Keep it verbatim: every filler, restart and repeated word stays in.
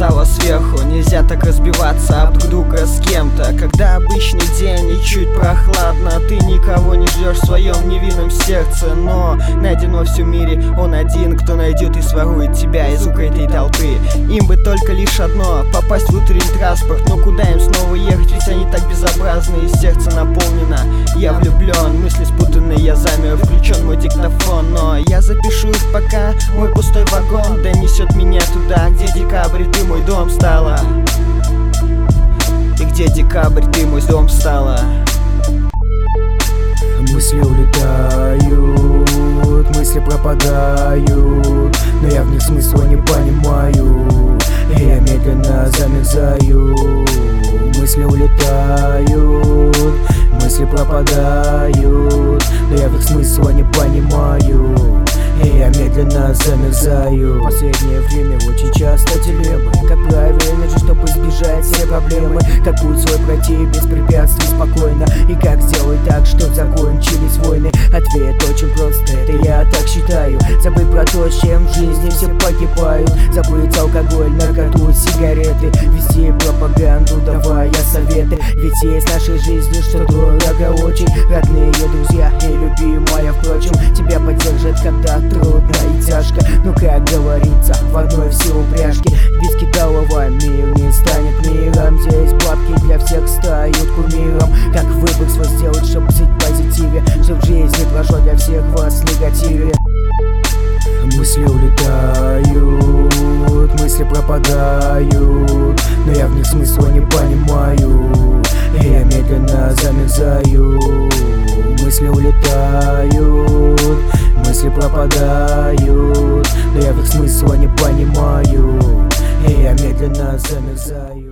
стало сверху. Нельзя так разбиваться об друг друга с кем-то, когда обычный день и чуть прохладно. Ты никого не ждешь в своем невинном сердце, но найден во всем мире он один, кто найдет и сворует тебя из звука этой толпы. Им бы только лишь одно — попасть в утренний транспорт, но куда им снова ехать, ведь они так безобразны, и сердце наполнено. Я влюблен, мысли спутанные, я замер, включен мой диктофон, но я запишу их, пока мой пустой вагон донесет меня туда, где декабрь, ты мой дом стала. И где декабрь, ты мой дом стала. Мысли улетают, мысли пропадают, но я в них смысла не понимаю, и я медленно замерзаю. Мысли улетают, мысли пропадают, но я в них смысла не понимаю, и я медленно замерзаю. В последнее время очень часто дилеммы, как правильно же, чтобы избежать все проблемы, как путь свой пройти без препятствий спокойно, и как сделать так, чтоб закончились войны. Ответ очень прост, это я так считаю. Забыть про то, с чем в жизни все погибают, забыть алкоголь, наркоту, сигареты, вести пропаганду, давая советы. Ведь есть в нашей жизни, что дорого очень, родные, друзья и любимая. Впрочем, тебя поддержат, когда трудно и тяжко, но, как говорится, в одной все упряжки. Без кидалова мир не станет миром. Здесь бабки для всех стают кумиром. Как выбор свой сделать, чтобы жить в позитиве, чтоб в жизни прошло для всех вас в негативе. Мысли улетают, мысли пропадают, но я в них смысла не понимаю, и я медленно замерзаю. Мысли улетают, мысли пропадают, но я в их смысла не понимаю, и я медленно замерзаю.